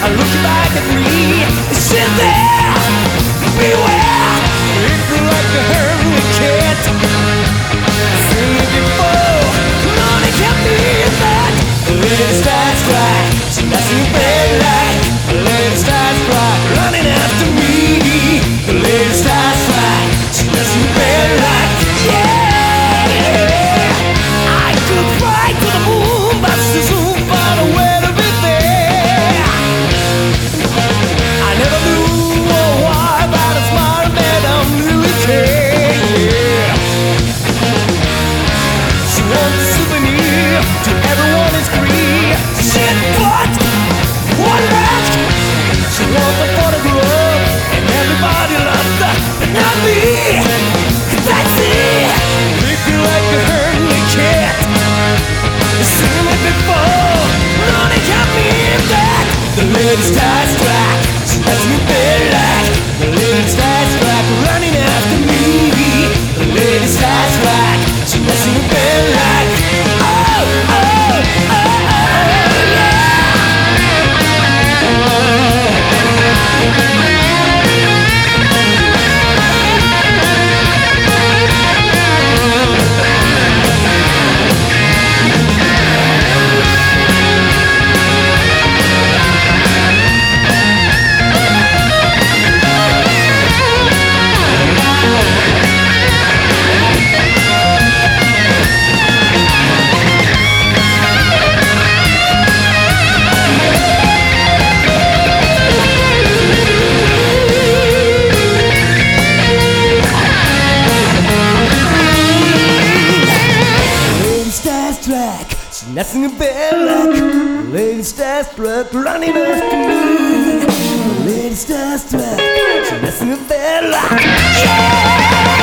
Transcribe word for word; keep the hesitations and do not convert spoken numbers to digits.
looking back at me. Sit there, beware. If you like a hairy cat, seen it before. Nobody can be that. The lady starts right, she doesn't feel like. The lady starts right, running after me. The lady starts right, she doesn't feel like. Yeah, I could fly to the moon, but she soon found a way to be there. I never knew why, but it's smart man, I don't really care. Yeah, she wants a souvenir to everyone is free. Shit, what? One rack. She wants a photograph, and everybody loves her, but not me. That's it. If you like a hairy cat, seen it before. Nobody can be that. The lady starts track, she lets me feel like. The lady starts track, running after me. The lady starts track, she lets me feel like. Oh, oh, oh, oh, yeah. Nothing a bad luck. Lady starstruck, running after me. Lady starstruck, nothing a bad luck. Yeah!